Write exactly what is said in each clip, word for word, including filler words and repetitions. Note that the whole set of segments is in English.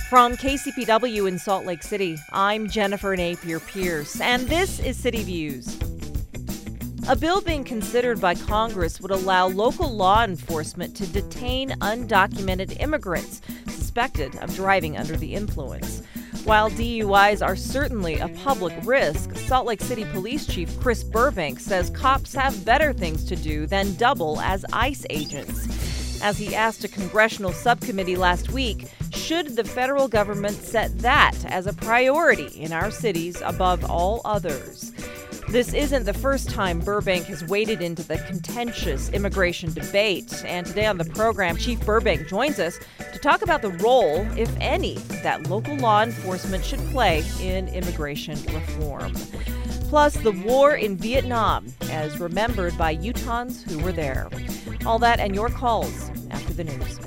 From K C P W in Salt Lake City, I'm Jennifer Napier-Pierce, and this is City Views. A bill being considered by Congress would allow local law enforcement to detain undocumented immigrants suspected of driving under the influence. While D U Is are certainly a public risk, Salt Lake City Police Chief Chris Burbank says cops have better things to do than double as ICE agents. As he asked a congressional subcommittee last week, should the federal government set that as a priority in our cities above all others? This isn't the first time Burbank has waded into the contentious immigration debate. And today on the program, Chief Burbank joins us to talk about the role, if any, that local law enforcement should play in immigration reform. Plus, the war in Vietnam, as remembered by Utahns who were there. All that and your calls after the news.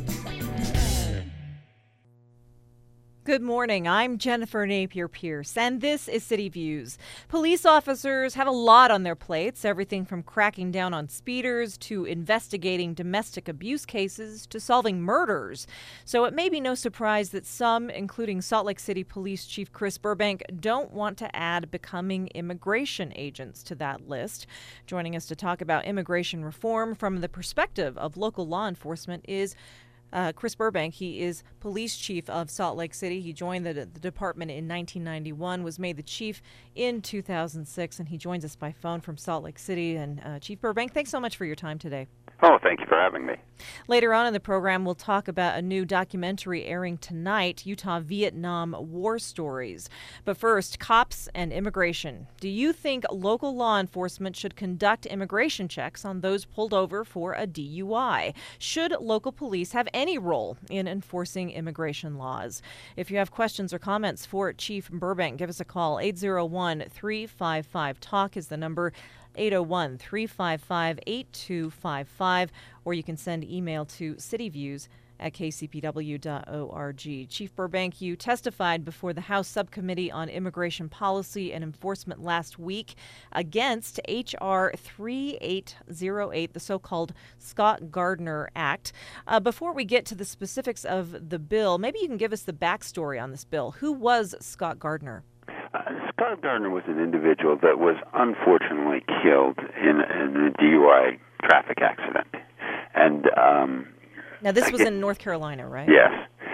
Good morning. I'm Jennifer Napier-Pierce, and this is City Views. Police officers have a lot on their plates, everything from cracking down on speeders to investigating domestic abuse cases to solving murders. So it may be no surprise that some, including Salt Lake City Police Chief Chris Burbank, don't want to add becoming immigration agents to that list. Joining us to talk about immigration reform from the perspective of local law enforcement is Uh, Chris Burbank. He is police chief of Salt Lake City. He joined the, the department in nineteen ninety-one, was made the chief in two thousand six, and he joins us by phone from Salt Lake City. And uh, Chief Burbank, thanks so much for your time today. Oh, thank you for having me. Later on in the program, we'll talk about a new documentary airing tonight, Utah-Vietnam War Stories. But first, cops and immigration. Do you think local law enforcement should conduct immigration checks on those pulled over for a D U I? Should local police have any role in enforcing immigration laws? If you have questions or comments for Chief Burbank, give us a call. eight oh one, three five five, TALK is the number. eight oh one, three five five, eight two five five, or you can send email to cityviews at k c p w dot org. Chief Burbank, you testified before the House Subcommittee on Immigration Policy and Enforcement last week against H R thirty-eight oh eight, the so-called Scott Gardner Act. Uh, before we get to the specifics of the bill, maybe you can give us the backstory on this bill. Who was Scott Gardner? Uh, Scott Gardner was an individual that was unfortunately killed in, in a D U I traffic accident. And um, now, this was again, in North Carolina, right? Yes.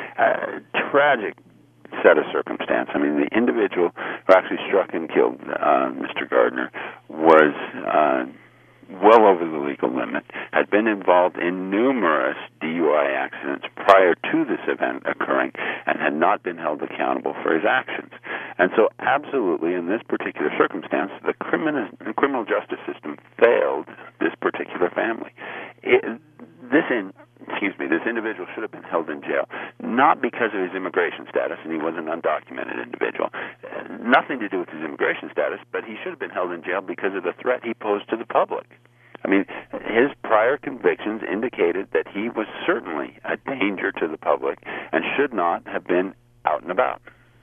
Uh, tragic set of circumstance. I mean, the individual who actually struck and killed uh, Mister Gardner was uh, well over the legal limit, had been involved in numerous D U I accidents prior to this event occurring, and had not been held accountable for his actions. And so absolutely, in this particular circumstance, the criminal, the criminal justice system failed this particular family. It, this in, excuse me, this individual should have been held in jail, not because of his immigration status, and he was an undocumented individual, uh, nothing to do with his immigration status, but he should have been held in jail because of the threat he posed to the public. I mean, his prior convictions indicated that he was certainly a danger to the public and should not have been out and about.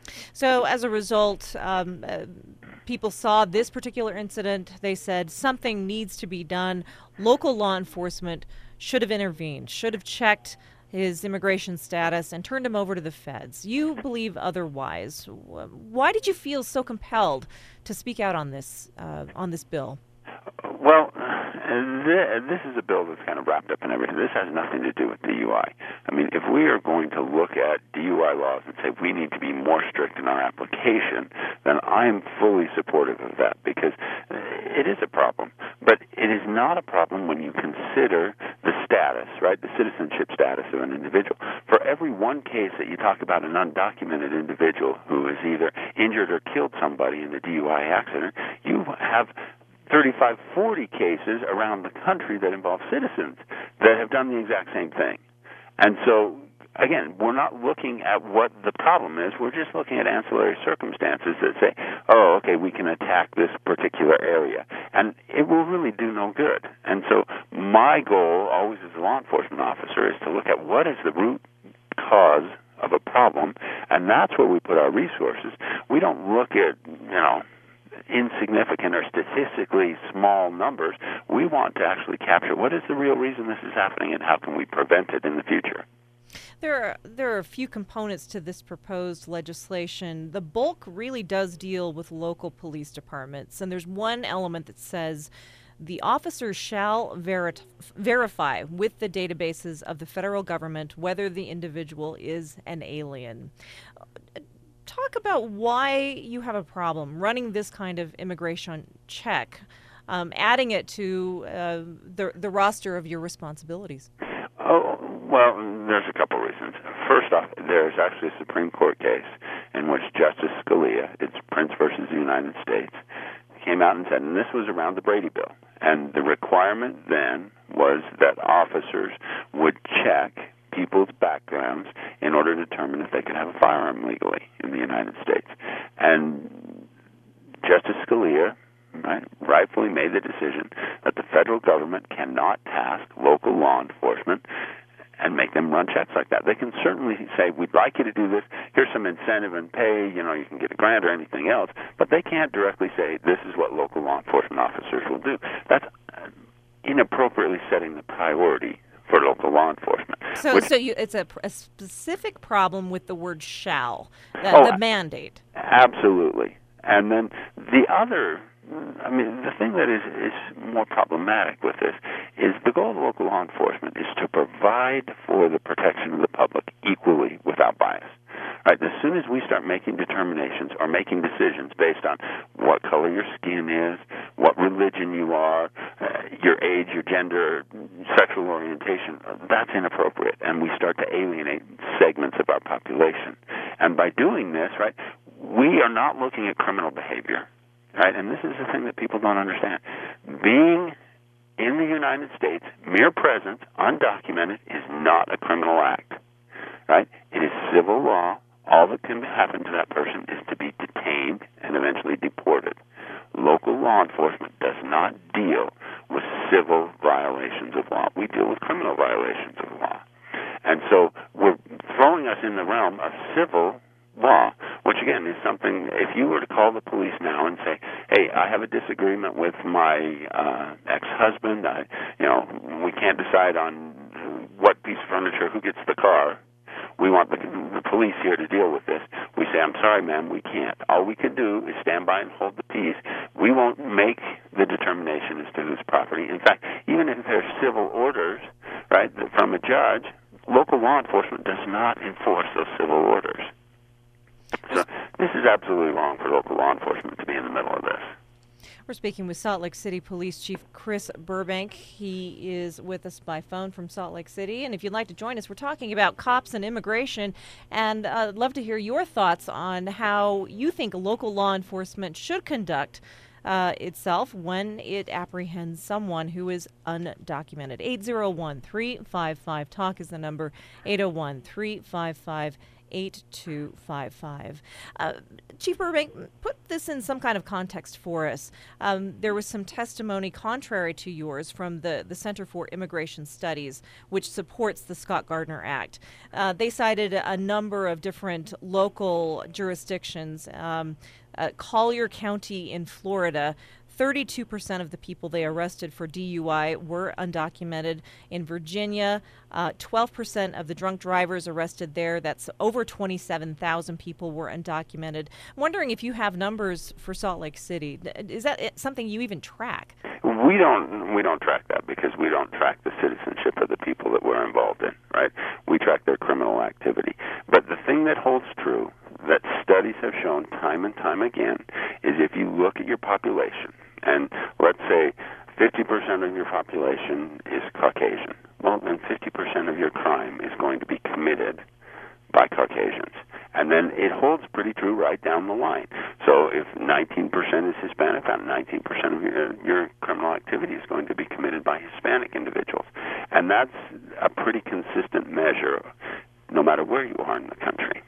So as a result, um, uh, people saw this particular incident. They said something needs to be done. Local law enforcement should have intervened, should have checked his immigration status and turned him over to the feds. You believe otherwise. Why did you feel so compelled to speak out on this uh, on this bill? Well, this is a bill that's kind of wrapped up in everything. This has nothing to do with D U I. I mean, if we are going to look at D U I laws and say we need to be more strict in our application, then I am fully supportive of that, because it is a problem. But it is not a problem when you consider the status, right, the citizenship status of an individual. For every one case that you talk about an undocumented individual who has either injured or killed somebody in a D U I accident, you have thirty-five, forty cases around the country that involve citizens that have done the exact same thing. And so, again, we're not looking at what the problem is. We're just looking at ancillary circumstances that say, oh, okay, we can attack this particular area. And it will really do no good. And so my goal, always as a law enforcement officer, is to look at what is the root cause of a problem, and that's where we put our resources. We don't look at, you know, insignificant or statistically small numbers. We want to actually capture what is the real reason this is happening and how can we prevent it in the future. There are, there are a few components to this proposed legislation. The bulk really does deal with local police departments, and there's one element that says the officers shall verit- verify with the databases of the federal government whether the individual is an alien. Talk about why you have a problem running this kind of immigration check, um, adding it to uh, the, the roster of your responsibilities. Oh, well, there's a couple reasons. First off, there's actually a Supreme Court case in which Justice Scalia, it's Prince versus the United States, came out and said, and this was around the Brady Bill, and the requirement then was that officers would check people's backgrounds in order to determine if they could have a firearm legally in the United States. And Justice Scalia, right, rightfully made the decision that the federal government cannot task local law enforcement and make them run checks like that. They can certainly say, we'd like you to do this, here's some incentive and pay, you know, you can get a grant or anything else, but they can't directly say, this is what local law enforcement officers will do. That's inappropriately setting the priority for local law enforcement. So, which, so you, it's a, a specific problem with the word shall, the, oh, the mandate. Absolutely. And then the other, I mean, the thing that is, is more problematic with this is the goal of local law enforcement is to provide for the protection of the public equally without bias. Right? As soon as we start making determinations or making decisions based on what color your skin is, what religion you are, uh, your age, your gender, sexual orientation, that's inappropriate, and we start to alienate segments of our population. And by doing this, right, we are not looking at criminal behavior. Right? And this is the thing that people don't understand. Being in the United States, mere presence, undocumented, is not a criminal act. Right? It is civil law. All that can happen to that person is to be detained and eventually deported. Local law enforcement does not deal with civil violations of law. We deal with criminal violations of law. And so we're throwing us in the realm of civil law, which again is something, if you were to call the police now and say, hey, I have a disagreement with my uh, ex-husband, I, you know, we can't decide on what piece of furniture, who gets the car, we want the, the police here to deal with this. We say, I'm sorry, ma'am, we can't. All we can do is stand by and hold the peace. We won't make the determination as to whose property. In fact, even if there's civil orders, right, from a judge, local law enforcement does not enforce those civil orders. So this is absolutely wrong for local law enforcement to be in the middle of this. We're speaking with Salt Lake City Police Chief Chris Burbank. He is with us by phone from Salt Lake City. And if you'd like to join us, we're talking about cops and immigration. And uh, I'd love to hear your thoughts on how you think local law enforcement should conduct uh, itself when it apprehends someone who is undocumented. eight oh one, three five five, TALK is the number, eight oh one, three five five, eight two five five. Uh, Chief Burbank, put this in some kind of context for us. Um, there was some testimony contrary to yours from the, the Center for Immigration Studies, which supports the Scott Gardner Act. Uh, they cited a number of different local jurisdictions. Um, uh, Collier County in Florida, thirty-two percent of the people they arrested for D U I were undocumented. In Virginia, uh, twelve percent of the drunk drivers arrested there, that's over twenty-seven thousand people, were undocumented. I'm wondering if you have numbers for Salt Lake City. Is that something you even track? We don't we don't track that because we don't track the citizenship of the people that we're involved in, right? We track their criminal activity. But the thing that holds true, that studies have shown time and time again, is if you look at your population, and let's say fifty percent of your population is Caucasian, well, then fifty percent of your crime is going to be committed by Caucasians. And then it holds pretty true right down the line. So if nineteen percent is Hispanic, about nineteen percent of your, your criminal activity is going to be committed by Hispanic individuals. And that's a pretty consistent measure no matter where you are in the country.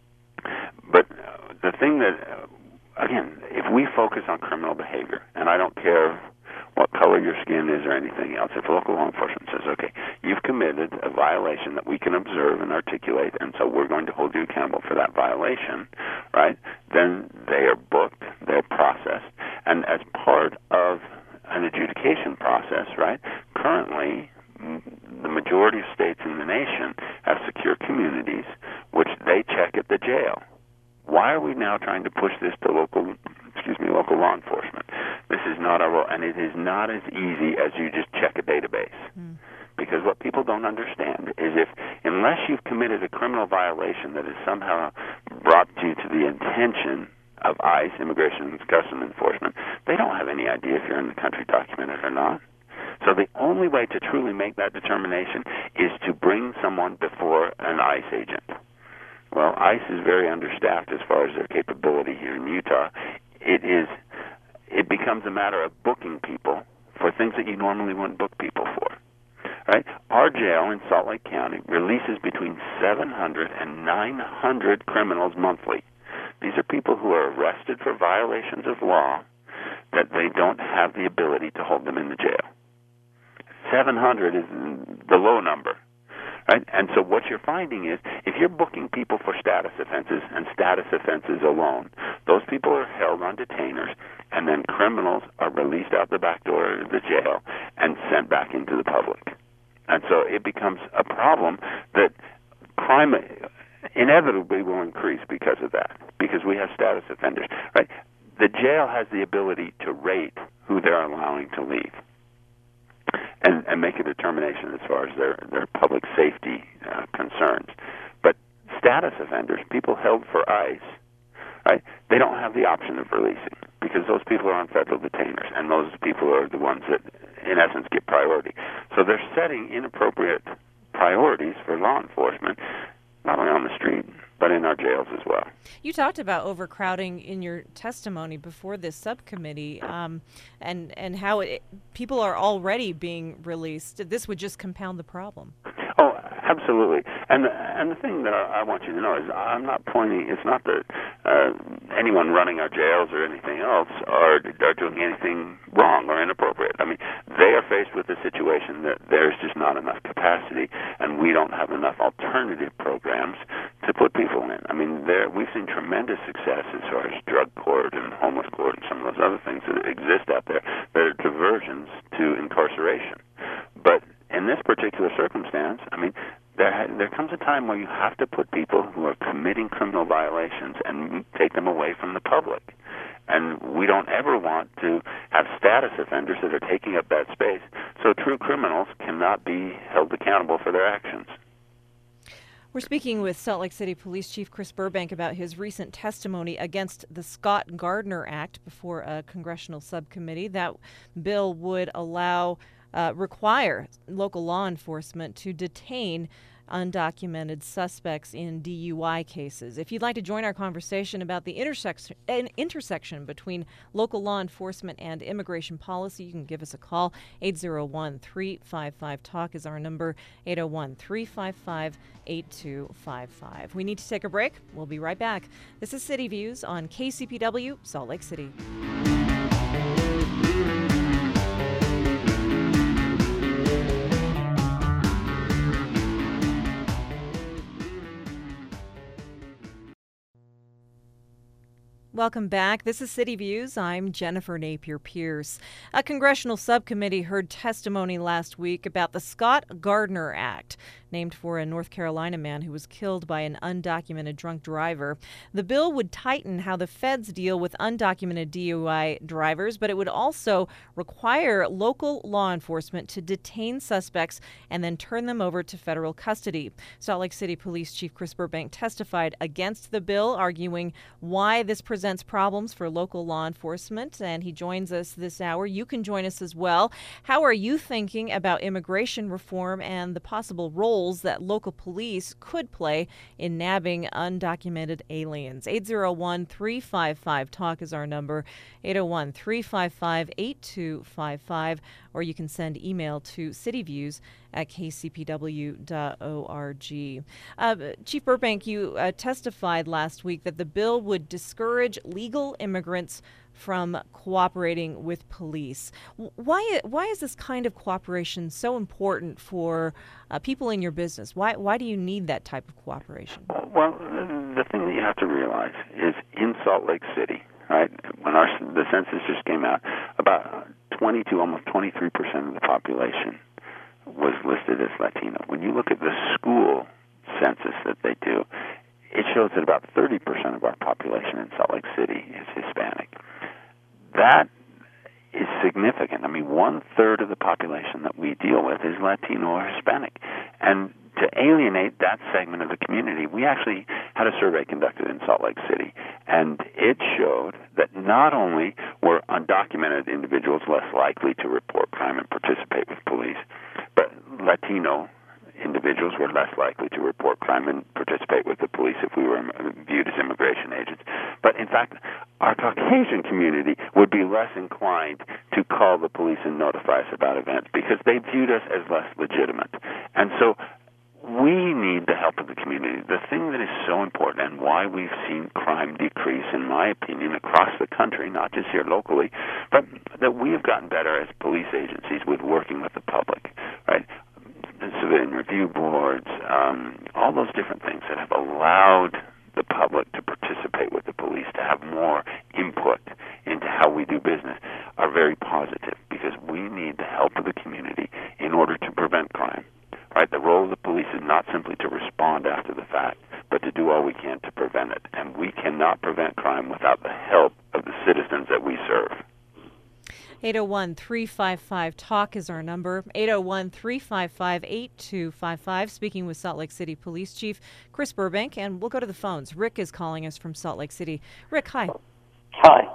But uh, the thing that, uh, again, if we focus on criminal behavior, and I don't care what color your skin is or anything else, if local law enforcement says, okay, you've committed a violation that we can observe and articulate, and so we're going to hold you accountable for that violation, right, then they are booked, they're processed, and as part of an adjudication process, right, currently the majority of states in the nation have secure communities, which they check at the jail. Why are we now trying to push this to local, excuse me, local law enforcement? This is not our role, and it is not as easy as you just check a database. Mm. Because what people don't understand is if, unless you've committed a criminal violation that is somehow brought you to the attention of ICE, Immigration and Customs Enforcement, they don't have any idea if you're in the country documented or not. So the only way to truly make that determination is to bring someone before an ICE agent. Well, ICE is very understaffed as far as their capability here in Utah. It is, it becomes a matter of booking people for things that you normally wouldn't book people for. Right? Our jail in Salt Lake County releases between seven hundred and nine hundred criminals monthly. These are people who are arrested for violations of law that they don't have the ability to hold them in the jail. seven hundred is the low number. Right? And so what you're finding is if you're booking people for status offenses and status offenses alone, those people are held on detainers, and then criminals are released out the back door of the jail and sent back into the public. And so it becomes a problem that crime inevitably will increase because of that, because we have status offenders. Right? The jail has the ability to rate who they're allowing to leave and, and make a determination as far as their, their public safety uh, concerns. But status offenders, people held for ICE, right, they don't have the option of releasing because those people are on federal detainers, and those people are the ones that, in essence, get priority. So they're setting inappropriate priorities for law enforcement, not only on the street, but in our jails as well. You talked about overcrowding in your testimony before this subcommittee, um, and, and how it, people are already being released. This would just compound the problem. Oh, absolutely. And the, and the thing that I, I want you to know is I'm not pointing, it's not that uh, anyone running our jails or anything else are, are doing anything wrong or inappropriate. I mean, they are faced with a situation that there's just not enough capacity, and we don't have enough alternative programs to put people in. I mean, there we've seen tremendous success as far as drug court and homeless court and some of those other things that exist out there that are diversions to incarceration. But in this particular circumstance, I mean, there there comes a time where you have to put people who are committing criminal violations and take them away from the public. And we don't ever want to have status offenders that are taking up that space, so true criminals cannot be held accountable for their actions. We're speaking with Salt Lake City Police Chief Chris Burbank about his recent testimony against the Scott Gardner Act before a congressional subcommittee. That bill would allow, uh, require local law enforcement to detain undocumented suspects in D U I cases. If you'd like to join our conversation about the intersection intersection between local law enforcement and immigration policy, you can give us a call. eight zero one, three five five, talk is our number, eight zero one, three five five, eight two five five. We need to take a break. We'll be right back. This is City Views on K C P W, Salt Lake City. Welcome back. This is City Views. I'm Jennifer Napier Pierce. A congressional subcommittee heard testimony last week about the Scott Gardner Act, named for a North Carolina man who was killed by an undocumented drunk driver. The bill would tighten how the feds deal with undocumented D U I drivers, but it would also require local law enforcement to detain suspects and then turn them over to federal custody. Salt Lake City Police Chief Chris Burbank testified against the bill, arguing why this presents problems for local law enforcement, and he joins us this hour. You can join us as well. How are you thinking about immigration reform and the possible roles that local police could play in nabbing undocumented aliens? eight zero one, three five five, talk is our number, eight zero one, three five five, eight two five five, or you can send email to cityviews at k c p w dot org. Uh, Chief Burbank, you uh, testified last week that the bill would discourage legal immigrants from cooperating with police. Why why is this kind of cooperation so important for uh, people in your business? Why why do you need that type of cooperation? Well, the thing that you have to realize is in Salt Lake City, right, when our the census just came out, about twenty-two, almost twenty-three percent of the population was listed as Latino. When you look at the school census that they do, it shows that about thirty percent of our population in Salt Lake City is Hispanic. That is significant. I mean, one-third of the population that we deal with is Latino or Hispanic. And to alienate that segment of the community, we actually had a survey conducted in Salt Lake City, and it showed that not only were undocumented individuals less likely to report crime and participate with police, but Latino individuals were less likely to report crime and participate with the police if we were viewed as immigration agents. But in fact, our Caucasian community would be less inclined to call the police and notify us about events because they viewed us as less legitimate. And so we need the help of the community. The thing that is so important and why we've seen crime decrease, in my opinion, across the country, not just here locally, but that we have gotten better as police agencies with working with the public, right? Civilian review boards, um, all those different things that have allowed the public to participate with the police, to have more input into how we do business, are very positive because we need the help of the community in order to prevent crime. Right? The role of the police is not simply to respond after the fact, but to do all we can to prevent it. And we cannot prevent crime without the help of the citizens that we serve. eight oh one, three five five, TALK is our number, eight oh one, three five five, eight two five five. Speaking with Salt Lake City Police Chief Chris Burbank, and we'll go to the phones. Rick is calling us from Salt Lake City. Rick, hi. Hi.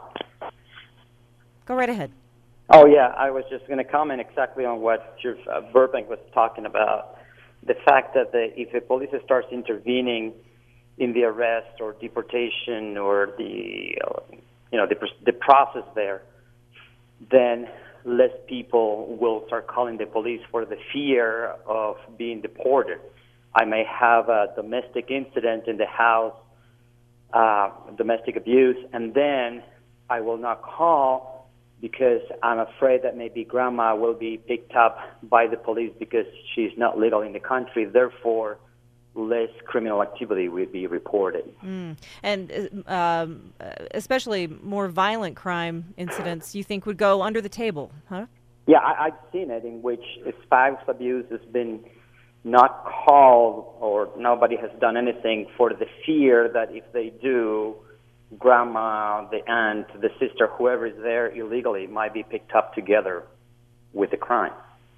Go right ahead. Oh, yeah, I was just going to comment exactly on what Chief uh, Burbank was talking about. The fact that the, if the police starts intervening in the arrest or deportation or the, uh, you know, the, the process there, then less people will start calling the police for the fear of being deported. I may have a domestic incident in the house, uh, domestic abuse, and then I will not call because I'm afraid that maybe grandma will be picked up by the police because she's not legal in the country. Therefore, less criminal activity will be reported. Mm. And um, especially more violent crime incidents, you think would go under the table, huh? Yeah, I, I've seen it in which spouse abuse has been not called or nobody has done anything for the fear that if they do, grandma, the aunt, the sister, whoever is there illegally might be picked up together with the crime.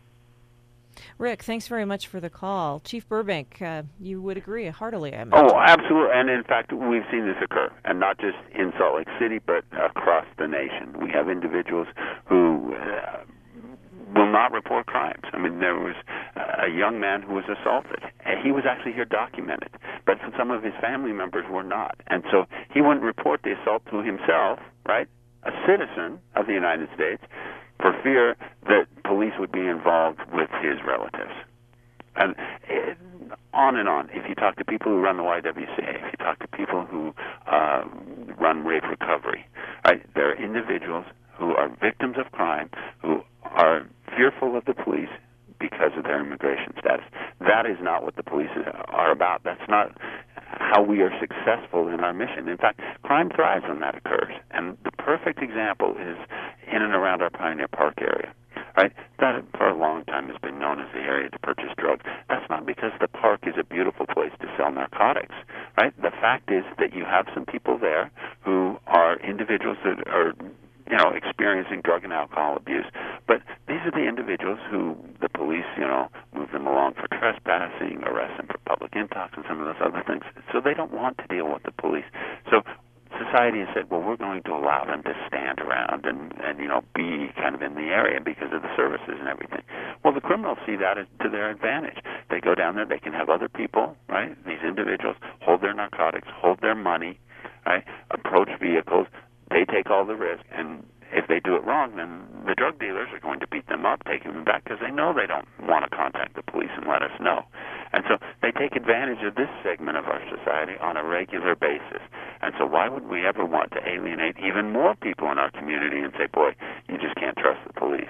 Rick, thanks very much for the call. Chief Burbank, uh, you would agree heartily, I imagine. Oh, absolutely. And in fact, we've seen this occur, and not just in Salt Lake City, but across the nation. We have individuals who uh, will not report crimes. I mean, there was a young man who was assaulted. He was actually here documented, but some of his family members were not. And so he wouldn't report the assault to himself, right, a citizen of the United States, for fear that police would be involved with his relatives. And it, on and on. If you talk to people who run the Y W C A, if you talk to people who uh, run rape recovery, right, there are individuals who are victims of crime, who are fearful of the police because of their immigration status. That is not what the police are about. That's not how we are successful in our mission. In fact, crime thrives when that occurs. And the perfect example is in and around our Pioneer Park area. Right? That for a long time has been known as the area to purchase drugs. That's not because the park is a beautiful place to sell narcotics. Right? The fact is that you have some people there who are individuals that are, you know, experiencing drug and alcohol abuse. But these are the individuals who the police, you know, move them along for trespassing, arrest them for public intox and some of those other things. So they don't want to deal with the police. So society has said, well, we're going to allow them to stand around and, and, you know, be kind of in the area because of the services and everything. Well, the criminals see that as to their advantage. They go down there, they can have other people, right, these individuals, hold their narcotics, hold their money, right, approach vehicles. They take all the risk, and if they do it wrong, then the drug dealers are going to beat them up, take them back, because they know they don't want to contact the police and let us know. And so they take advantage of this segment of our society on a regular basis. And so why would we ever want to alienate even more people in our community and say, boy, you just can't trust the police?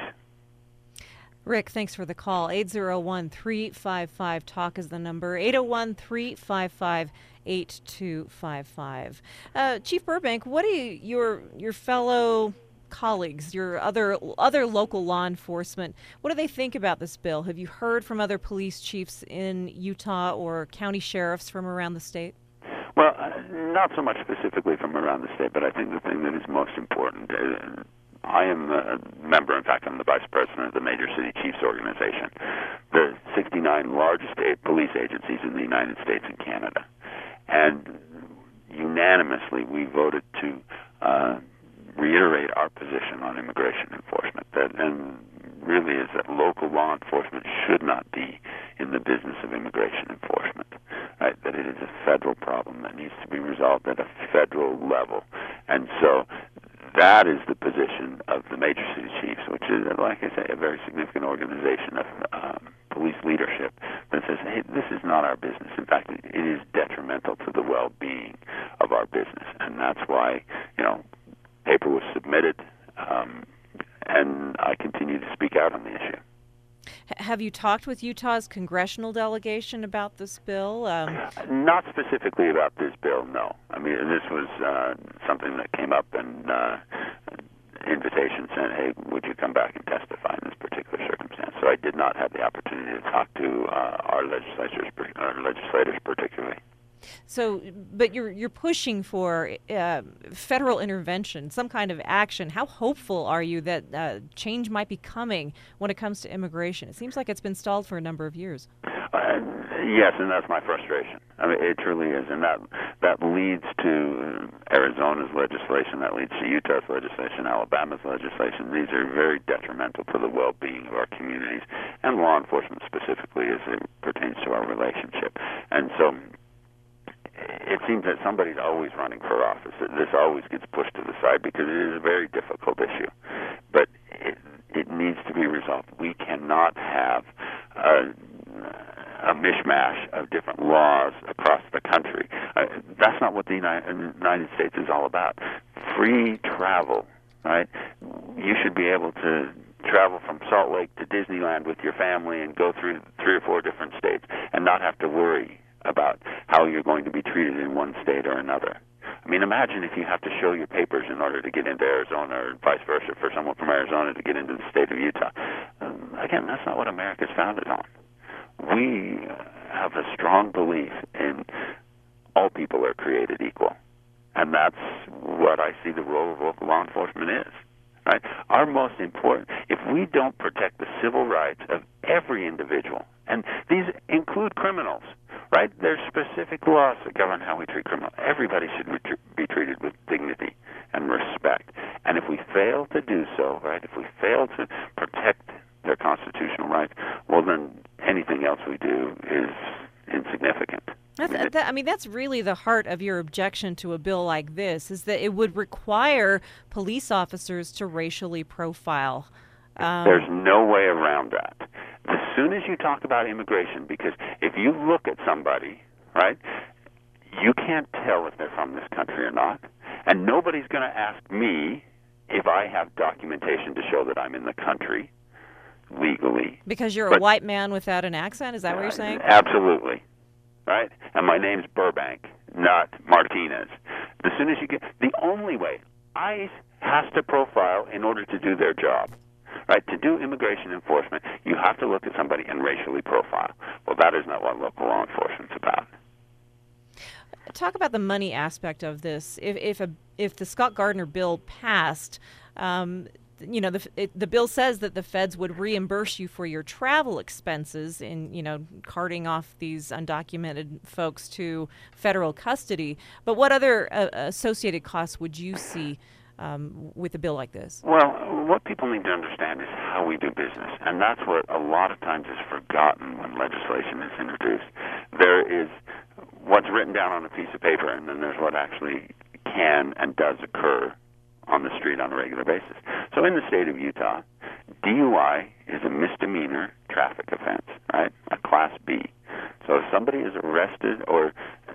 Rick, thanks for the call. eight oh one, three five five, TALK is the number. eight oh one, three five five, eight two five five. Uh, Chief Burbank, what do you, your your fellow colleagues, your other other local law enforcement, what do they think about this bill? Have you heard from other police chiefs in Utah or county sheriffs from around the state? Well, uh, not so much specifically from around the state, but I think the thing that is most important, uh, I am a member, in fact, I'm the vice president of the Major City Chiefs Organization, the sixty-nine largest state police agencies in the United States and Canada. And unanimously, we voted to uh, reiterate our position on immigration enforcement, that, and really is that local law enforcement should not be in the business of immigration enforcement, right? That it is a federal problem that needs to be resolved at a federal level. And so that is the position of the Major City Chiefs, which is, like I say, a very significant organization of um, police leadership that says, hey, this is not our business. In fact, it, it is detrimental to the well-being of our business. And that's why, you know, paper was submitted, um, and I continue to speak out on the issue. Have you talked with Utah's congressional delegation about this bill? Um, Not specifically about this bill, no. I mean, this was uh, something that came up, and uh, invitation sent, hey, would you come back and testify in this particular circumstance? So I did not have the opportunity to talk to uh, our legislators, our legislators particularly. So, but you're you're pushing for uh, federal intervention, some kind of action. How hopeful are you that uh, change might be coming when it comes to immigration? It seems like it's been stalled for a number of years. Uh, yes, and that's my frustration. I mean, it truly is, and that that leads to Arizona's legislation, that leads to Utah's legislation, Alabama's legislation. These are very detrimental to the well-being of our communities and law enforcement specifically as it pertains to our relationship. And so it seems that somebody's always running for office. This always gets pushed to the side because it is a very difficult issue. But it, it needs to be resolved. We cannot have a, a mishmash of different laws across the country. Uh, that's not what the United States is all about. Free travel, right? You should be able to travel from Salt Lake to Disneyland with your family and go through three or four different states and not have to worry about how you're going to be treated in one state or another. I mean, imagine if you have to show your papers in order to get into Arizona, or vice versa for someone from Arizona to get into the state of Utah. Um, again, that's not what America's founded on. We have a strong belief in all people are created equal, and that's what I see the role of local law enforcement is. Right? Our most important, if we don't protect the civil rights of every individual, and these include criminals, right? There's specific laws that govern how we treat criminals. Everybody should re- be treated with dignity and respect. And if we fail to do so, right, if we fail to protect their constitutional rights, well, then anything else we do is insignificant. That's, that, I mean, that's really the heart of your objection to a bill like this, is that it would require police officers to racially profile. Um, There's no way around that. As soon as you talk about immigration, because if you look at somebody, right, you can't tell if they're from this country or not, and nobody's going to ask me if I have documentation to show that I'm in the country legally. Because you're but, a white man without an accent? Is that what you're saying? Uh, absolutely. Right? And my name's Burbank, not Martinez. As soon as you get, the only way, ICE has to profile in order to do their job. Right? To do immigration enforcement, you have to look at somebody and racially profile. Well, that is not what local law enforcement's about. Talk about the money aspect of this. If if a if the Scott Gardner bill passed, um, you know, the it, the bill says that the feds would reimburse you for your travel expenses in, you know, carting off these undocumented folks to federal custody. But what other uh, associated costs would you see um, with a bill like this? Well, what people need to understand is how we do business, and that's what a lot of times is forgotten when legislation is introduced. There is what's written down on a piece of paper, and then there's what actually can and does occur on the street on a regular basis. So in the state of Utah, D U I is a misdemeanor traffic offense, right? A Class B. So if somebody is arrested or,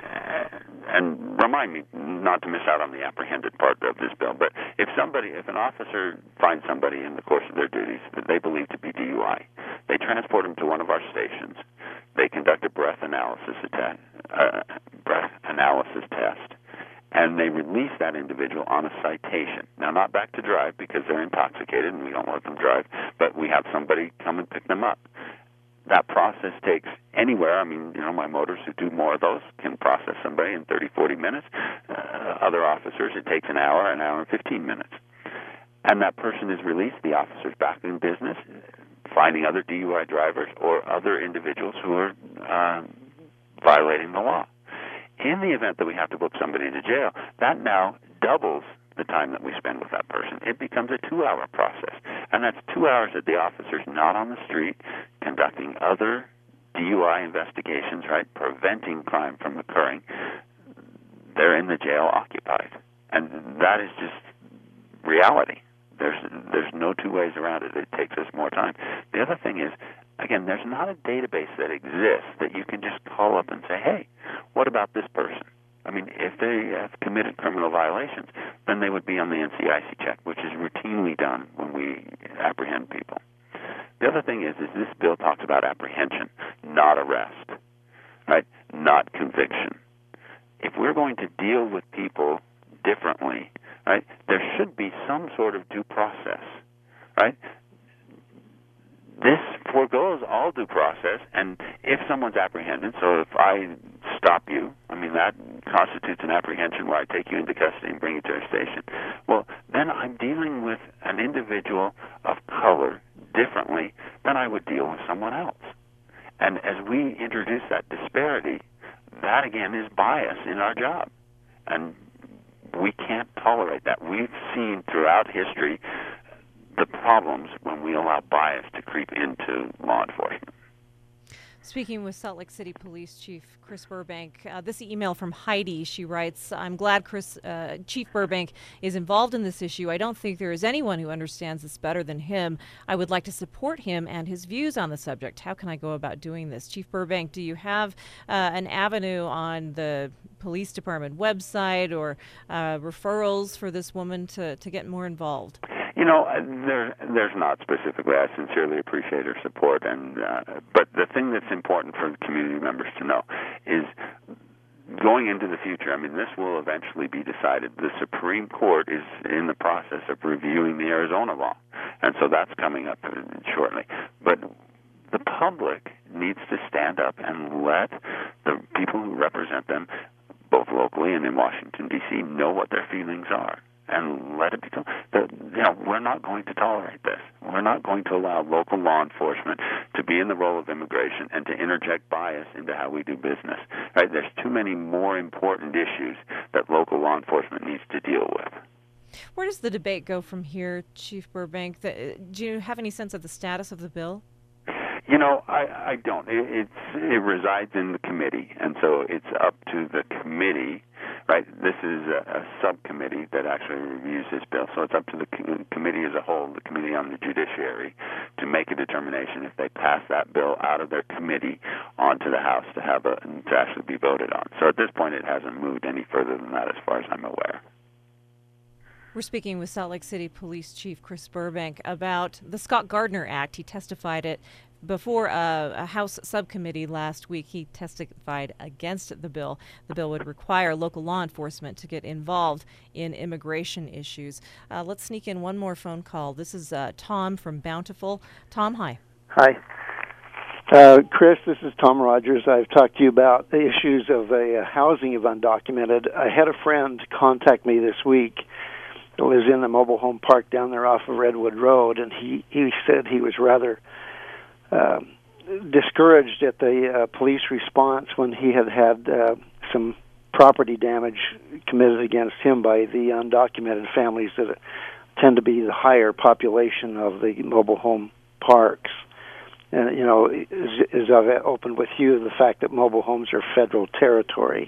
and remind me not to miss out on the apprehended part of this bill, but if somebody, if an officer finds somebody in the course of their duties that they believe to be D U I, they transport them to one of our stations. They conduct a breath analysis test, uh, breath analysis test, and they release that individual on a citation. Now, not back to drive because they're intoxicated and we don't let them drive, but we have somebody come and pick them up. That process takes anywhere. I mean, you know, my motorists who do more of those can process somebody in thirty, forty minutes. Uh, other officers, it takes an hour, an hour and fifteen minutes. And that person is released. The officer's back in business, finding other D U I drivers or other individuals who are uh, violating the law. In the event that we have to book somebody to jail, that now doubles the time that we spend with that person. It becomes a two-hour process. And that's two hours that the officer's not on the street conducting other D U I investigations, right, preventing crime from occurring. They're in the jail occupied. And that is just reality. There's there's no two ways around it. It takes us more time. The other thing is, again, there's not a database that exists that you can just call up and say, hey, what about this person? I mean, if they have committed criminal violations, then they would be on the N C I C check, which is routinely done when we apprehend people. The other thing is, is this bill talks about apprehension, not arrest, right? Not conviction. If we're going to deal with people differently, right, there should be some sort of due process, right? This foregoes all due process, and if someone's apprehended, so if I stop you, I mean, that constitutes an apprehension where I take you into custody and bring you to a station. Well, then I'm dealing with an individual of color differently than I would deal with someone else. And as we introduce that disparity, that again is bias in our job. And we can't tolerate that. We've seen throughout history the problems when we allow bias to creep into law enforcement. Speaking with Salt Lake City Police Chief Chris Burbank, uh, this email from Heidi, she writes, I'm glad Chris, uh, Chief Burbank is involved in this issue. I don't think there is anyone who understands this better than him. I would like to support him and his views on the subject. How can I go about doing this? Chief Burbank, do you have uh, an avenue on the police department website or uh, referrals for this woman to, to get more involved? You know, there, there's not specifically. I sincerely appreciate her support, and uh, but the thing that's important for community members to know is going into the future. I mean, this will eventually be decided. The Supreme Court is in the process of reviewing the Arizona law, and so that's coming up shortly. But the public needs to stand up and let the people who represent them, both locally and in Washington, D C, know what their feelings are. And let it become, the, you know, we're not going to tolerate this. We're not going to allow local law enforcement to be in the role of immigration and to interject bias into how we do business. Right? There's too many more important issues that local law enforcement needs to deal with. Where does the debate go from here, Chief Burbank? The, do you have any sense of the status of the bill? You know, I, I don't. It, it's, it resides in the committee, and so it's up to the committee. Right, this is a, a subcommittee that actually reviews this bill, so it's up to the com- committee as a whole, the Committee on the Judiciary, to make a determination if they pass that bill out of their committee onto the House to have a to actually be voted on. So at this point, it hasn't moved any further than that, as far as I'm aware. We're speaking with Salt Lake City Police Chief Chris Burbank about the Scott Gardner Act. He testified it before a, a House subcommittee last week. He testified against the bill. The bill would require local law enforcement to get involved in immigration issues. Uh, let's sneak in one more phone call. This is uh, Tom from Bountiful. Tom, hi. Hi. Uh, Chris, this is Tom Rogers. I've talked to you about the issues of a, uh, housing of undocumented. I had a friend contact me this week that was in the mobile home park down there off of Redwood Road, and he, he said he was rather uh, discouraged at the uh, police response when he had had uh, some property damage committed against him by the undocumented families that tend to be the higher population of the mobile home parks. And, you know, as, as I've opened with you, the fact that mobile homes are federal territory.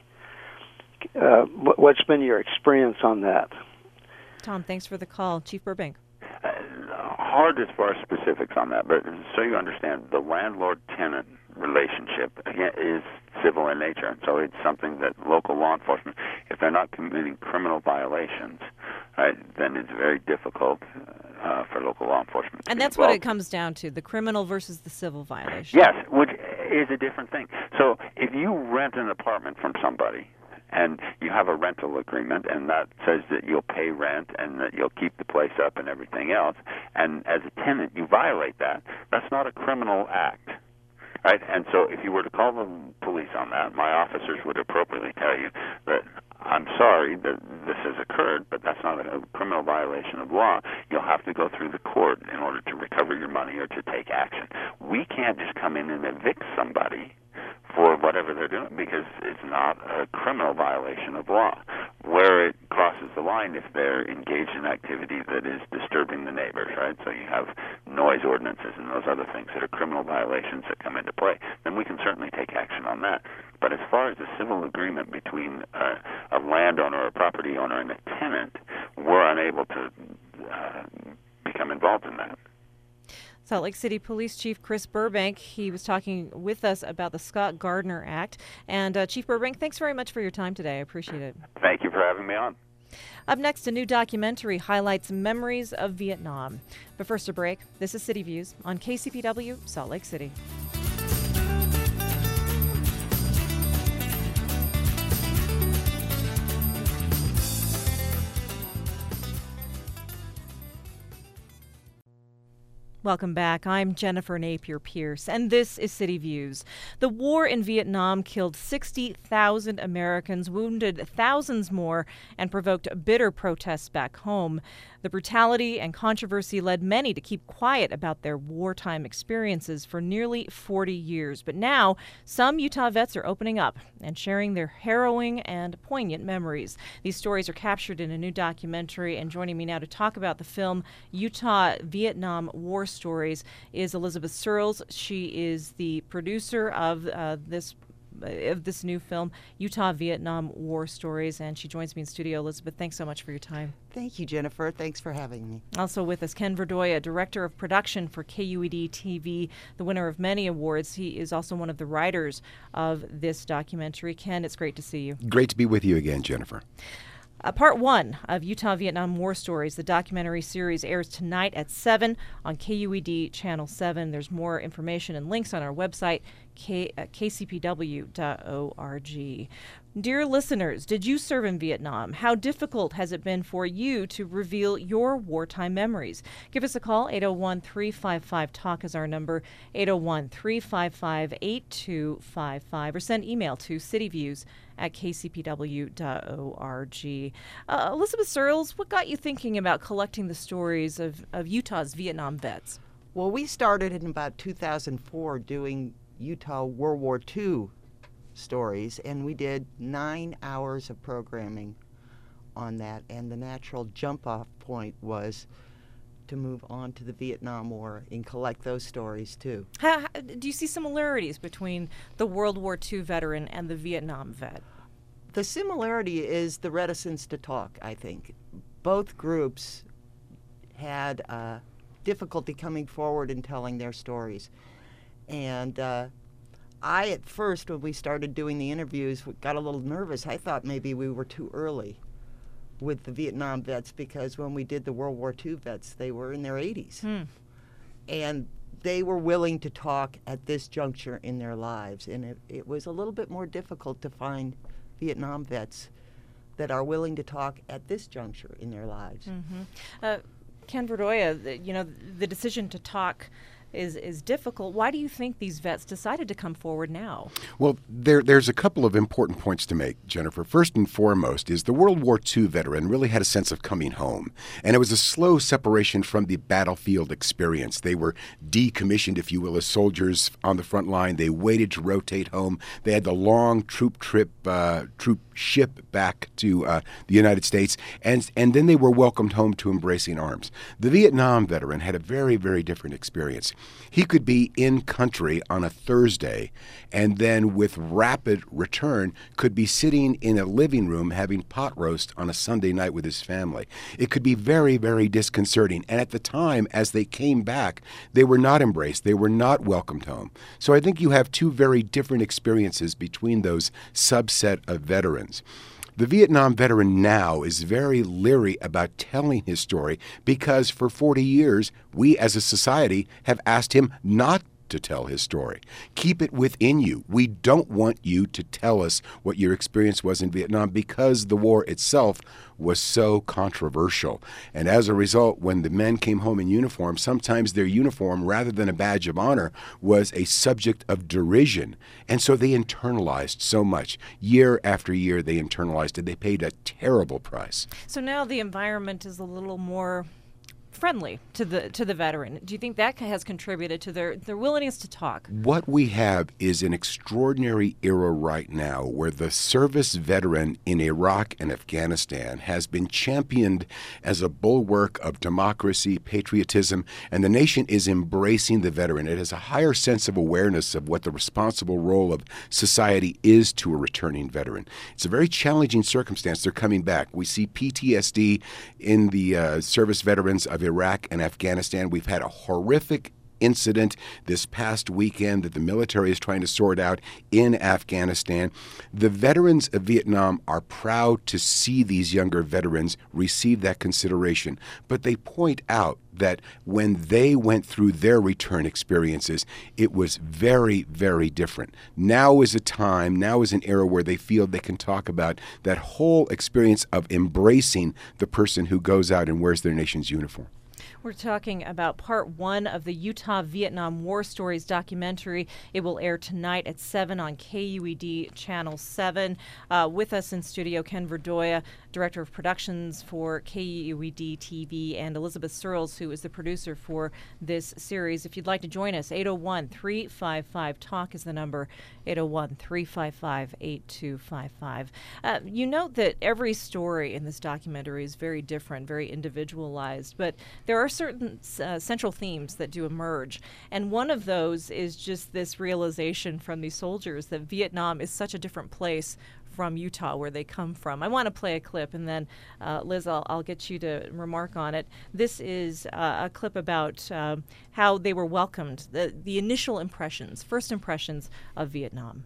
Uh, what's been your experience on that? Tom, thanks for the call. Chief Burbank. Uh, hard as far as specifics on that, but so you understand, the landlord-tenant relationship again, is civil in nature, and so it's something that local law enforcement, if they're not committing criminal violations, right, then it's very difficult uh, for local law enforcement. And that's what it comes down to, the criminal versus the civil violation. Yes, which is a different thing. So if you rent an apartment from somebody, and you have a rental agreement, and that says that you'll pay rent and that you'll keep the place up and everything else, and as a tenant you violate that, that's not a criminal act. Right? And so if you were to call the police on that, my officers would appropriately tell you that I'm sorry that this has occurred, but that's not a criminal violation of law. You'll have to go through the court in order to recover your money or to take action. We can't just come in and evict somebody for whatever they're doing because it's not a criminal violation of law. Where it crosses the line if they're engaged in activity that is disturbing the neighbors, right? So you have noise ordinances and those other things that are criminal violations that come into play, then we can certainly take action on that. But as far as a civil agreement between uh, a landowner, a property owner, and a tenant, we're unable to uh, become involved in that. Salt Lake City Police Chief Chris Burbank, he was talking with us about the Scott Gardner Act. And uh, Chief Burbank, thanks very much for your time today. I appreciate it. Thank you for having me on. Up next, a new documentary highlights memories of Vietnam. But first, a break. This is City Views on K C P W, Salt Lake City. Welcome back. I'm Jennifer Napier Pierce, and this is City Views. The war in Vietnam killed sixty thousand Americans, wounded thousands more, and provoked bitter protests back home. The brutality and controversy led many to keep quiet about their wartime experiences for nearly forty years. But now, some Utah vets are opening up and sharing their harrowing and poignant memories. These stories are captured in a new documentary, and joining me now to talk about the film Utah Vietnam War Stories is Elizabeth Searles. She is the producer of uh, this of this new film, Utah Vietnam War Stories, and she joins me in studio. Elizabeth, thanks so much for your time. Thank you, Jennifer. Thanks for having me. Also with us, Ken Verdoya, Director of Production for K U E D T V, the winner of many awards. He is also one of the writers of this documentary. Ken, it's great to see you. Great to be with you again, Jennifer. Uh, part one of Utah Vietnam War Stories, the documentary series, airs tonight at seven on K U E D Channel seven. There's more information and links on our website, K, uh, k c p w dot org. Dear listeners, did you serve in Vietnam? How difficult has it been for you to reveal your wartime memories? Give us a call. eight oh one, three five five, talk is our number, eight oh one, three five five, eight two five five, or send email to cityviews at k c p w dot org. Uh, Elizabeth Searles, what got you thinking about collecting the stories of, of Utah's Vietnam vets? Well, we started in about two thousand four doing Utah World War Two stories, and we did nine hours of programming on that, and the natural jump-off point was to move on to the Vietnam War and collect those stories, too. How, how, do you see similarities between the World War Two veteran and the Vietnam vet? The similarity is the reticence to talk, I think. Both groups had uh, difficulty coming forward and telling their stories. And uh, I, at first, when we started doing the interviews, got a little nervous. I thought maybe we were too early with the Vietnam vets, because when we did the World War Two vets, they were in their eighties. Hmm. And they were willing to talk at this juncture in their lives. And it, it was a little bit more difficult to find Vietnam vets that are willing to talk at this juncture in their lives. Mm-hmm. Uh, Ken Verdoya, the, you know, the decision to talk is is difficult. Why do you think these vets decided to come forward now? Well, there there's a couple of important points to make, Jennifer. First and foremost is the World War Two veteran really had a sense of coming home, and it was a slow separation from the battlefield experience. They were decommissioned, if you will, as soldiers on the front line. They waited to rotate home. They had the long troop trip, uh, troop ship back to uh, the United States, and and then they were welcomed home to embracing arms. The Vietnam veteran had a very, very different experience. He could be in country on a Thursday and then with rapid return could be sitting in a living room having pot roast on a Sunday night with his family. It could be very, very disconcerting. And at the time, as they came back, they were not embraced. They were not welcomed home. So I think you have two very different experiences between those subset of veterans. The Vietnam veteran now is very leery about telling his story because for forty years, we as a society have asked him not to tell his story. Keep it within you. We don't want you to tell us what your experience was in Vietnam because the war itself was so controversial. And as a result, when the men came home in uniform, sometimes their uniform, rather than a badge of honor, was a subject of derision. And so they internalized so much. Year after year, they internalized it. They paid a terrible price. So now the environment is a little more friendly to the to the veteran. Do you think that has contributed to their, their willingness to talk? What we have is an extraordinary era right now where the service veteran in Iraq and Afghanistan has been championed as a bulwark of democracy, patriotism, and the nation is embracing the veteran. It has a higher sense of awareness of what the responsible role of society is to a returning veteran. It's a very challenging circumstance. They're coming back. We see P T S D in the uh, service veterans of Iraq and Afghanistan. We've had a horrific incident this past weekend that the military is trying to sort out in Afghanistan. The veterans of Vietnam are proud to see these younger veterans receive that consideration, but they point out that when they went through their return experiences, it was very, very different. Now is a time, now is an era where they feel they can talk about that whole experience of embracing the person who goes out and wears their nation's uniform. We're talking about part one of the Utah Vietnam War Stories documentary. It will air tonight at seven on K U E D Channel seven. Uh, with us in studio, Ken Verdoya, Director of Productions for K U E D T V, and Elizabeth Searles, who is the producer for this series. If you'd like to join us, eight oh one, three five five, talk is the number, eight oh one, three five five, eight two five five. Uh, you note that every story in this documentary is very different, very individualized, but there are certain uh, central themes that do emerge. And one of those is just this realization from these soldiers that Vietnam is such a different place from Utah, where they come from. I want to play a clip, and then, uh, Liz, I'll, I'll get you to remark on it. This is uh, a clip about uh, how they were welcomed, the, the initial impressions, first impressions of Vietnam.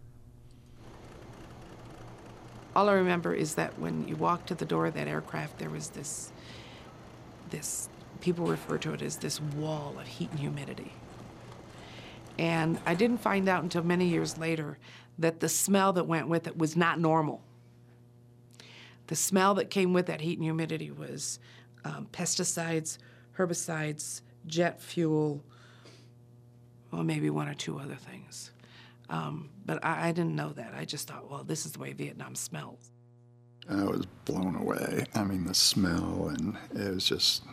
All I remember is that when you walked to the door of that aircraft, there was this, this, people refer to it as this wall of heat and humidity. And I didn't find out until many years later that the smell that went with it was not normal. The smell that came with that heat and humidity was um, pesticides, herbicides, jet fuel, well, maybe one or two other things. Um, but I, I didn't know that. I just thought, well, this is the way Vietnam smells. I was blown away. I mean, the smell, and it was just,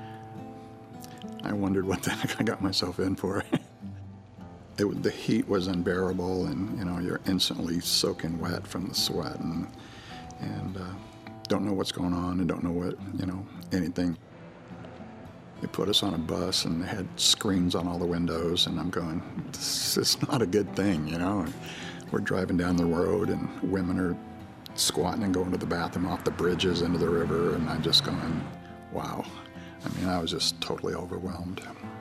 I wondered what the heck I got myself in for. It, the heat was unbearable, and you know, you're instantly soaking wet from the sweat, and and uh, don't know what's going on, and don't know what, you know, anything. They put us on a bus, and they had screens on all the windows, and I'm going, this is not a good thing, you know. And we're driving down the road, and women are squatting and going to the bathroom off the bridges into the river, and I'm just going, wow. I mean, I was just totally overwhelmed.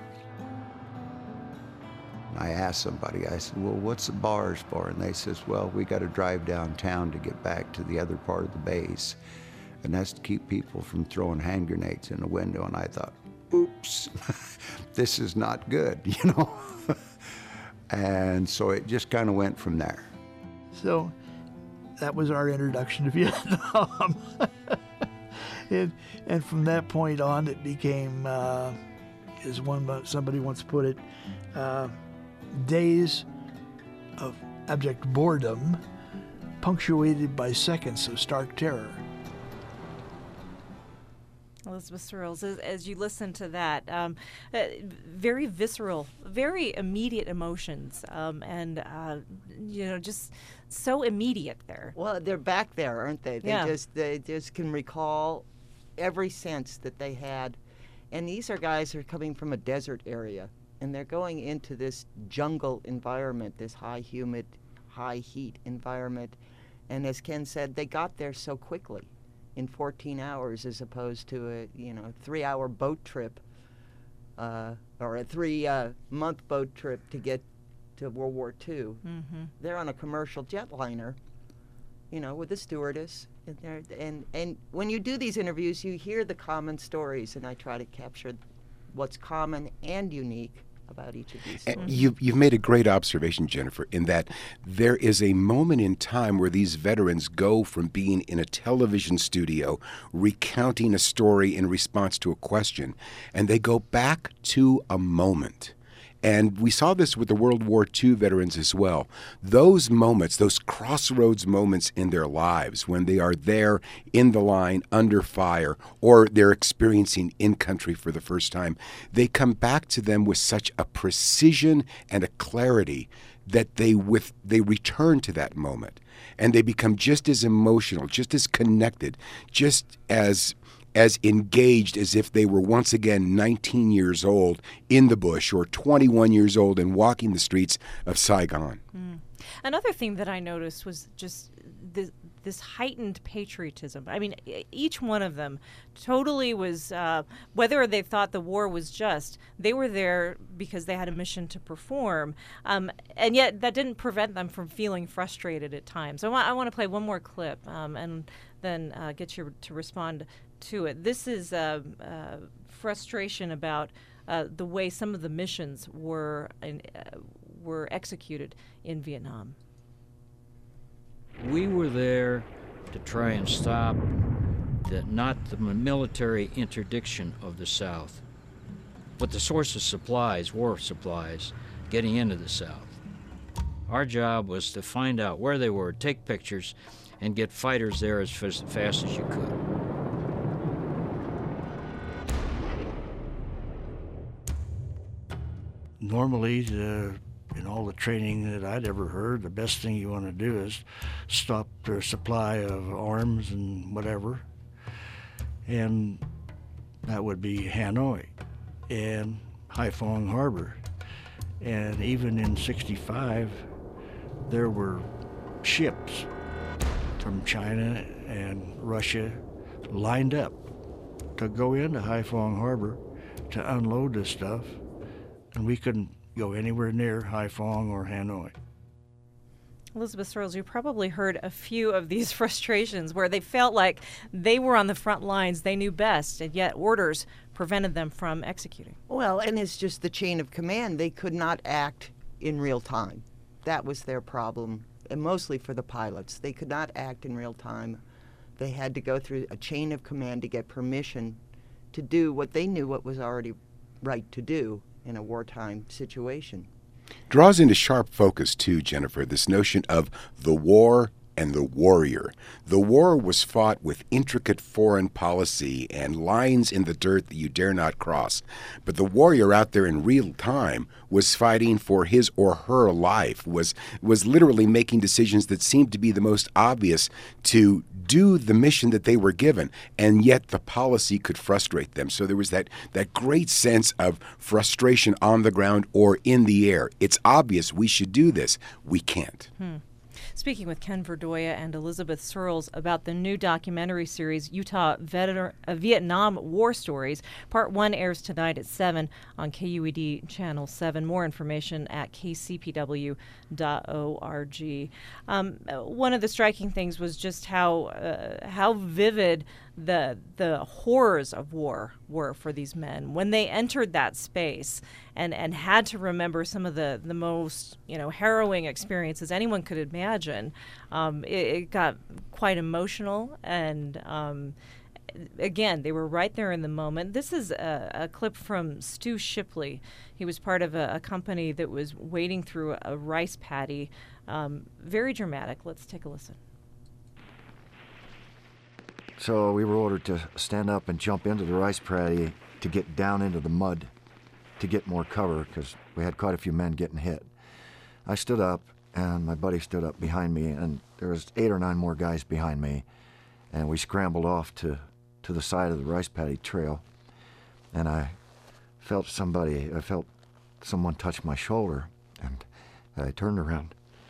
I asked somebody, I said, well, what's the bars for? And they says, well, we got to drive downtown to get back to the other part of the base. And that's to keep people from throwing hand grenades in the window. And I thought, oops, this is not good, you know? And so it just kind of went from there. So that was our introduction to Vietnam. and, and from that point on, it became, uh, as one somebody once put it, uh, days of abject boredom punctuated by seconds of stark terror. Elizabeth Searles, as, as you listen to that, um, uh, very visceral, very immediate emotions, um, and uh, you know, just so immediate there. Well, they're back there, aren't they? They Yeah. just they just can recall every sense that they had, and these are guys who are coming from a desert area, and they're going into this jungle environment, this high humid, high heat environment, and as Ken said, they got there so quickly, in fourteen hours, as opposed to a you know three-hour boat trip, uh, or a three-month uh, boat trip to get to World War Two. Mm-hmm. They're on a commercial jetliner, you know, with a stewardess, and they're, and and when you do these interviews, you hear the common stories, and I try to capture what's common and unique about each of these And stories. you've, you've made a great observation, Jennifer, in that there is a moment in time where these veterans go from being in a television studio recounting a story in response to a question, and they go back to a moment. And we saw this with the World War Two veterans as well. Those moments, those crossroads moments in their lives when they are there in the line under fire or they're experiencing in-country for the first time, they come back to them with such a precision and a clarity that they with they return to that moment. And they become just as emotional, just as connected, just as as engaged as if they were once again nineteen years old in the bush or twenty-one years old and walking the streets of Saigon. Mm. Another thing that I noticed was just this, this heightened patriotism. I mean, e- each one of them totally was, uh, whether they thought the war was just, they were there because they had a mission to perform. Um, and yet that didn't prevent them from feeling frustrated at times. I want, I want to play one more clip um, and then uh, get you to respond to it. This is uh, uh, frustration about uh, the way some of the missions were in, uh, were executed in Vietnam. We were there to try and stop the, not the military interdiction of the South, but the source of supplies, war supplies, getting into the South. Our job was to find out where they were, take pictures, and get fighters there as fast, fast as you could. Normally, uh, in all the training that I'd ever heard, the best thing you want to do is stop their supply of arms and whatever. And that would be Hanoi and Haiphong Harbor. And even in sixty-five, there were ships from China and Russia lined up to go into Haiphong Harbor to unload this stuff. And we couldn't go anywhere near Haiphong or Hanoi. Elizabeth Searles, you probably heard a few of these frustrations where they felt like they were on the front lines, they knew best, and yet orders prevented them from executing. Well, and it's just the chain of command. They could not act in real time. That was their problem, and mostly for the pilots. They could not act in real time. They had to go through a chain of command to get permission to do what they knew what was already right to do in a wartime situation. Draws into sharp focus, too, Jennifer, this notion of the war and the warrior. The war was fought with intricate foreign policy and lines in the dirt that you dare not cross. But the warrior out there in real time was fighting for his or her life, was was literally making decisions that seemed to be the most obvious to do the mission that they were given, and yet the policy could frustrate them. So there was that, that great sense of frustration on the ground or in the air. It's obvious we should do this. We can't. Hmm. Speaking with Ken Verdoya and Elizabeth Searles about the new documentary series, Utah Veter- uh, Vietnam War Stories. Part one airs tonight at seven on K U E D Channel seven. More information at k c p w dot org. Um, one of the striking things was just how uh, how vivid the the horrors of war were for these men when they entered that space and, and had to remember some of the, the most, you know, harrowing experiences anyone could imagine. Um, it, it got quite emotional, and um, again, they were right there in the moment. This is a, a clip from Stu Shipley. He was part of a, a company that was wading through a, a rice paddy. Um, very dramatic. Let's take a listen. So we were ordered to stand up and jump into the rice paddy to get down into the mud to get more cover because we had quite a few men getting hit. I stood up and my buddy stood up behind me, and there was eight or nine more guys behind me, and we scrambled off to, to the side of the rice paddy trail, and I felt somebody, I felt someone touch my shoulder, and I turned around,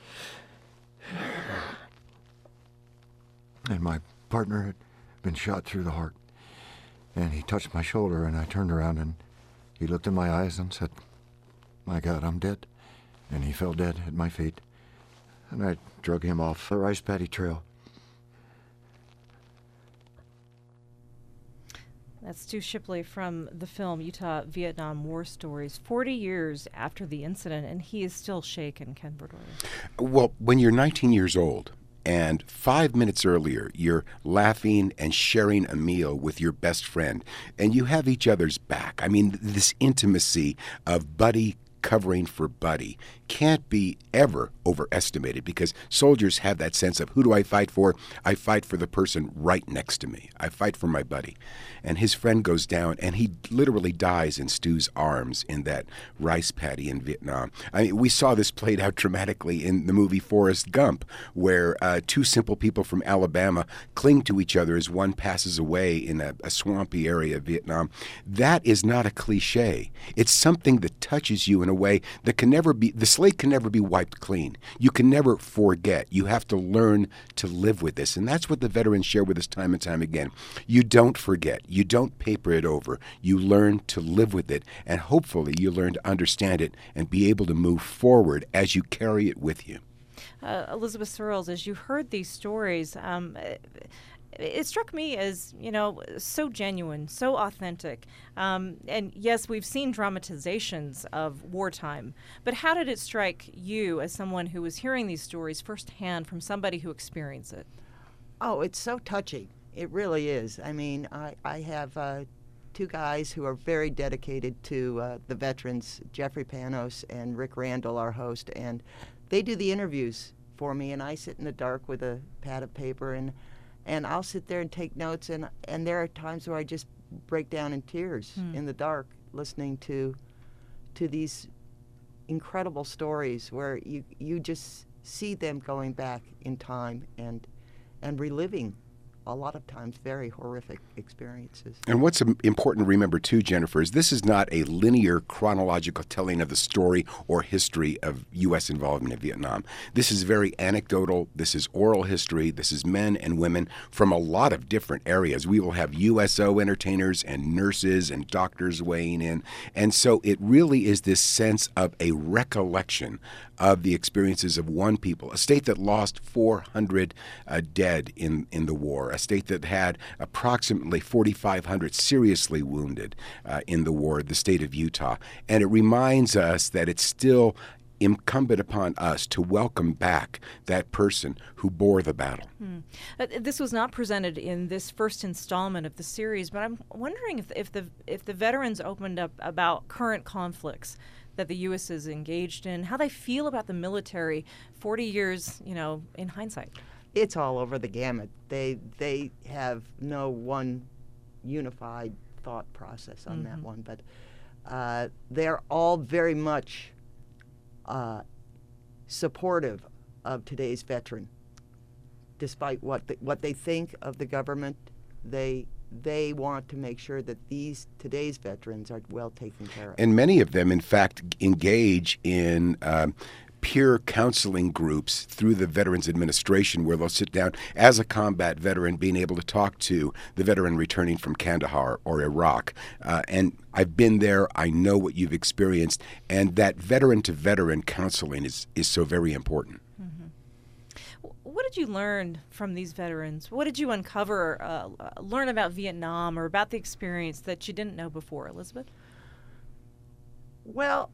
and my partner had been shot through the heart, and he touched my shoulder, and I turned around and he looked in my eyes and said, "My God, I'm dead." And he fell dead at my feet, and I drug him off the rice paddy trail. That's Stu Shipley from the film Utah Vietnam War Stories, forty years after the incident, and he is still shaken, Ken Verdory. Well, when you're nineteen years old, and five minutes earlier, you're laughing and sharing a meal with your best friend, and you have each other's back. I mean, this intimacy of buddy covering for buddy can't be ever overestimated, because soldiers have that sense of, who do I fight for? I fight for the person right next to me. I fight for my buddy. And his friend goes down, and he literally dies in Stu's arms in that rice paddy in Vietnam. I mean, we saw this played out dramatically in the movie Forrest Gump, where uh, two simple people from Alabama cling to each other as one passes away in a, a swampy area of Vietnam. That is not a cliche. It's something that touches you in a way that can never be, the slate can never be wiped clean. You can never forget. You have to learn to live with this. And that's what the veterans share with us time and time again. You don't forget. You don't paper it over. You learn to live with it, and hopefully you learn to understand it and be able to move forward as you carry it with you. Uh, Elizabeth Searles, as you heard these stories, um, it struck me as, you know, so genuine, so authentic. Um, and yes, we've seen dramatizations of wartime, but how did it strike you as someone who was hearing these stories firsthand from somebody who experienced it? Oh, it's so touching. It really is. I mean, I, I have uh, two guys who are very dedicated to uh, the veterans, Jeffrey Panos and Rick Randall, our host, and they do the interviews for me, and I sit in the dark with a pad of paper, and and I'll sit there and take notes, and, and there are times where I just break down in tears hmm. in the dark listening to to these incredible stories where you you just see them going back in time and and reliving a lot of times very horrific experiences. And what's important to remember too, Jennifer, is this is not a linear chronological telling of the story or history of U S involvement in Vietnam. This is very anecdotal. This is oral history. This is men and women from a lot of different areas. We will have U S O entertainers and nurses and doctors weighing in. And so it really is this sense of a recollection of the experiences of one people, a state that lost four hundred uh, dead in, in the war, a state that had approximately forty-five hundred seriously wounded uh, in the war, the state of Utah. And it reminds us that it's still incumbent upon us to welcome back that person who bore the battle. Hmm. Uh, this was not presented in this first installment of the series, but I'm wondering if, if the if the veterans opened up about current conflicts that the U S is engaged in, how they feel about the military forty years, you know, in hindsight. It's all over the gamut. They they have no one unified thought process on mm-hmm. that one, but uh, they're all very much uh, supportive of today's veteran. Despite what the, what they think of the government, they they want to make sure that these today's veterans are well taken care of. And many of them, in fact, engage in um, peer counseling groups through the Veterans Administration, where they'll sit down as a combat veteran, being able to talk to the veteran returning from Kandahar or Iraq. Uh, and I've been there. I know what you've experienced. And that veteran-to-veteran counseling is, is so very important. What did you learn from these veterans? What did you uncover, uh, uh, learn about Vietnam or about the experience that you didn't know before, Elizabeth? Well,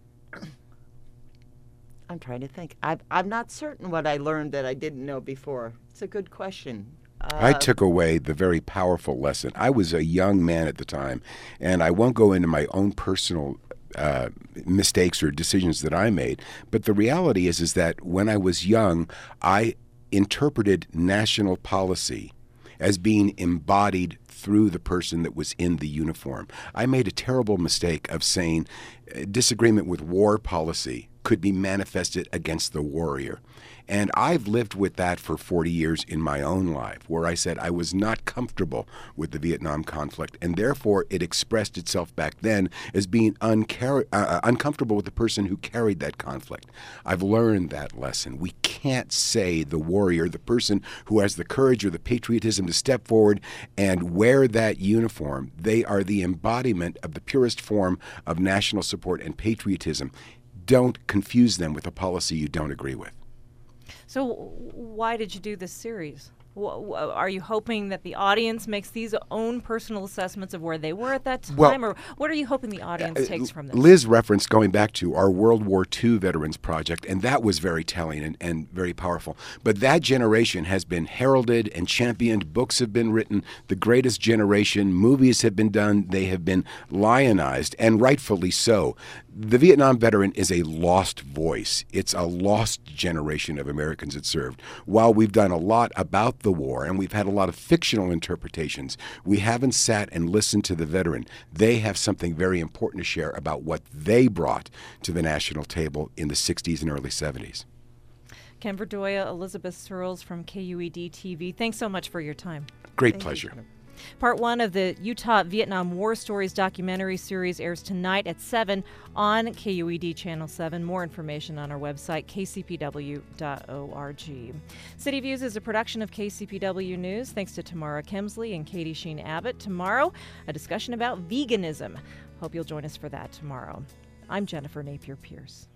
I'm trying to think. I've, I'm not certain what I learned that I didn't know before. It's a good question. Uh, I took away the very powerful lesson. I was a young man at the time, and I won't go into my own personal Uh, mistakes or decisions that I made, but the reality is is that when I was young, I interpreted national policy as being embodied through the person that was in the uniform. I made a terrible mistake of saying uh, disagreement with war policy could be manifested against the warrior. And I've lived with that for forty years in my own life, where I said I was not comfortable with the Vietnam conflict, and therefore it expressed itself back then as being uncar- uh, uncomfortable with the person who carried that conflict. I've learned that lesson. We can't say the warrior, the person who has the courage or the patriotism to step forward and wear that uniform. They are the embodiment of the purest form of national support and patriotism. Don't confuse them with a policy you don't agree with. So why did you do this series? Are you hoping that the audience makes these own personal assessments of where they were at that time, well, or what are you hoping the audience uh, takes from this? Liz referenced going back to our World War Two Veterans Project, and that was very telling and, and very powerful. But that generation has been heralded and championed. Books have been written. The Greatest Generation, movies have been done. They have been lionized, and rightfully so. The Vietnam veteran is a lost voice. It's a lost generation of Americans it served. While we've done a lot about the war and we've had a lot of fictional interpretations, we haven't sat and listened to the veteran. They have something very important to share about what they brought to the national table in the sixties and early seventies. Ken Verdoya, Elizabeth Searles from K U E D T V, thanks so much for your time. Great Thank pleasure. you. Part one of the Utah Vietnam War Stories documentary series airs tonight at seven on K U E D Channel seven. More information on our website, k c p w dot org. City Views is a production of K C P W News. Thanks to Tamara Kemsley and Katie Sheen Abbott. Tomorrow, a discussion about veganism. Hope you'll join us for that tomorrow. I'm Jennifer Napier Pierce.